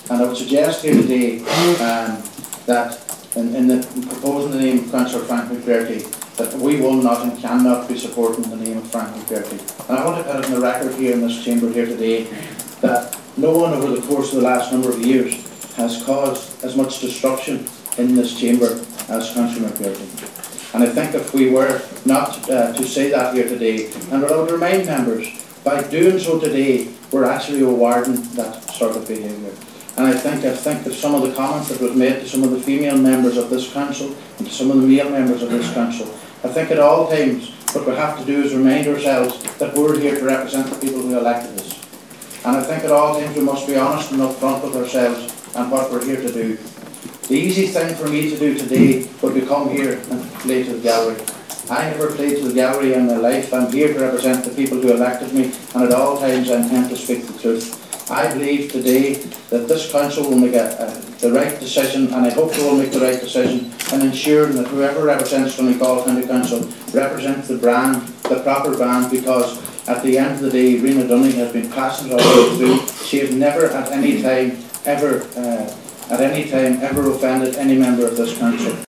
And I would suggest here today that in proposing the name of Councillor Frank McBrearty, that we will not and cannot be supporting the name of Frank McBrearty. And I want to put it in the record here in this chamber here today that no one over the course of the last number of years has caused as much destruction in this chamber as Councillor McBrearty. And I think if we were not to say that here today, and I would remind members, by doing so today, we're actually rewarding that sort of behaviour. And I think that some of the comments that was made to some of the female members of this council and to some of the male members of this council, I think at all times what we have to do is remind ourselves that we're here to represent the people who elected us. And I think at all times we must be honest and upfront with ourselves and what we're here to do. The easy thing for me to do today would be come here and play to the gallery. I never played to the gallery in my life. I'm here to represent the people who elected me, and at all times I intend to speak the truth. I believe today that this council will make the right decision, and I hope they will make the right decision in ensuring that whoever represents Donegal County Council represents the brand, the proper brand, because at the end of the day, Rena Dunning has been passionate all the way through. She has never at any time ever offended any member of this council.